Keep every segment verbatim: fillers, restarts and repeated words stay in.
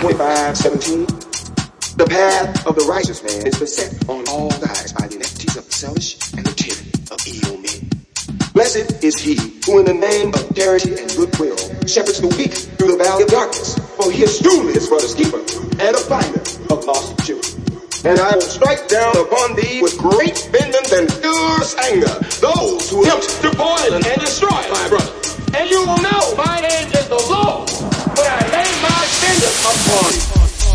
twenty-five seventeen. The path of the righteous man is beset on all sides by the iniquities of the selfish and the tyranny of evil men. Blessed is he who in the name of charity and goodwill shepherds the weak through the valley of darkness, for he is truly his brother's keeper and a finder of lost children. And I will strike down upon thee with great vengeance and furious anger those who attempt to poison and destroy my brother. And you will know my name is the Lord when I lay my vengeance upon you.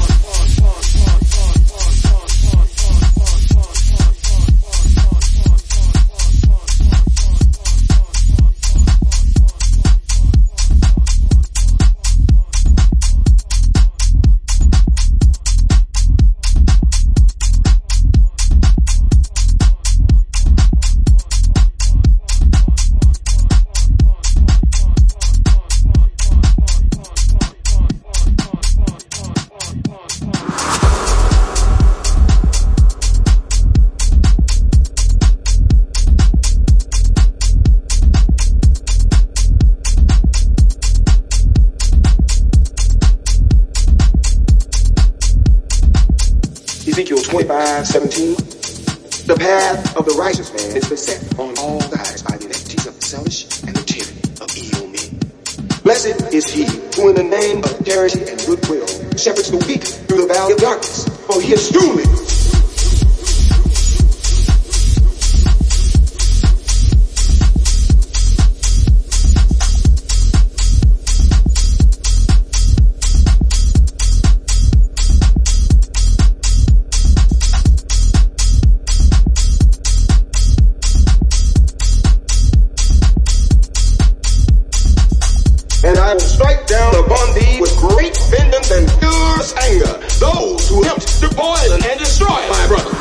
Ezekiel twenty-five seventeen. The path of the righteous man is beset on all sides by the iniquities of the selfish and the tyranny of evil men. Blessed is he who in the name of charity and goodwill shepherds the weak through the valley of darkness, for he is truly I will strike down upon thee with great vengeance and furious anger those who attempt to poison and destroy my brother.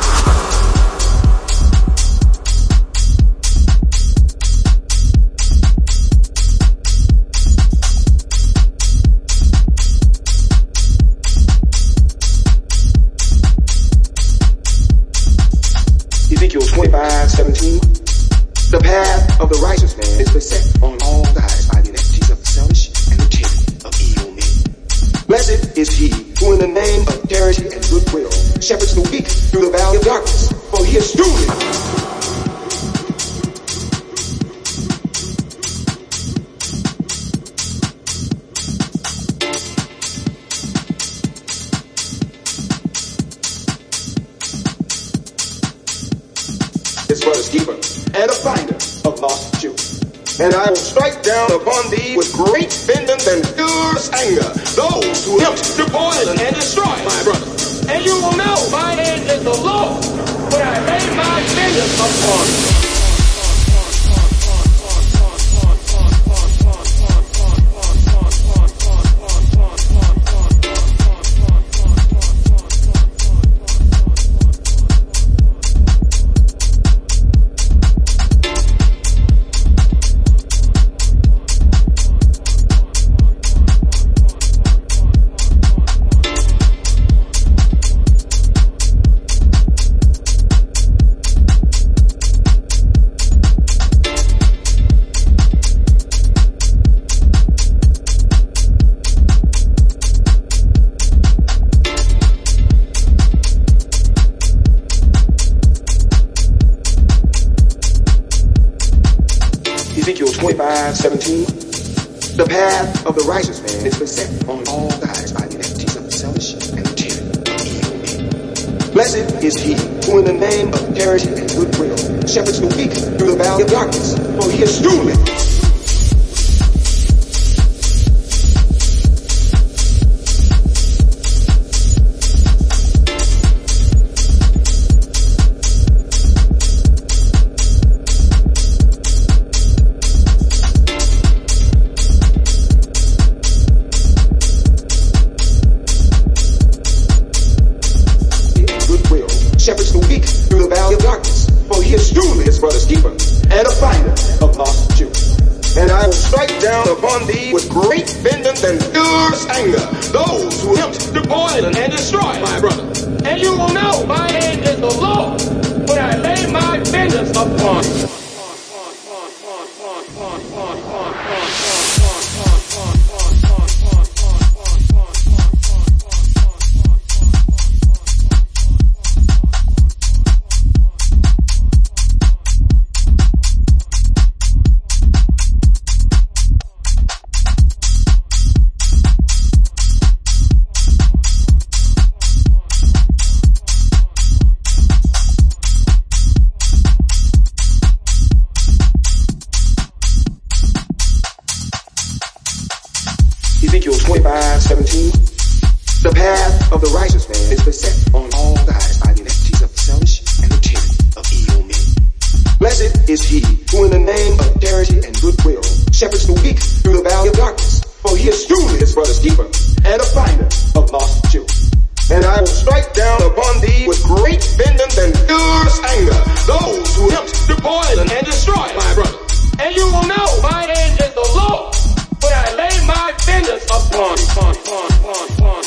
Ezekiel twenty-five seventeen. The path of the righteous man is beset on all sides by the iniquities of the selfish and the tyranny of evil men. Blessed is he who in the name of charity and goodwill shepherds the weak through the valley of darkness, for he is truly his brother's keeper and a finder of lost children. And I will strike down upon thee with great vengeance and furious anger those who attempt to poison and destroy my brother. And you will know my name is the Lord when I lay my vengeance upon you. Ezekiel twenty-five seventeen. The path of the righteous man is beset on all sides by the iniquities of the selfish and the tyranny of evil men. Blessed is he who in the name of charity and goodwill shepherds the weak through the valley of darkness, for he is truly shepherds the weak through the valley of darkness, for he is truly his brother's keeper and a finder of lost children. And I will strike down upon thee with great vengeance and furious anger those who attempt to poison and destroy my brother. And you will know my name is the Lord when I lay my vengeance upon you. Ezekiel twenty-five seventeen. The path of the righteous man is beset on all sides by the iniquities of the selfish and the tyranny of evil men. Blessed is he who in the name of charity and goodwill shepherds the weak through the valley of darkness, for he is truly his brother's keeper and a finder of lost children. And I will strike down upon thee with great vengeance and furious anger those who attempt to poison and destroy my brother. And you will know my hand is the Lord when I lay my vengeance upon, upon, upon, upon, upon.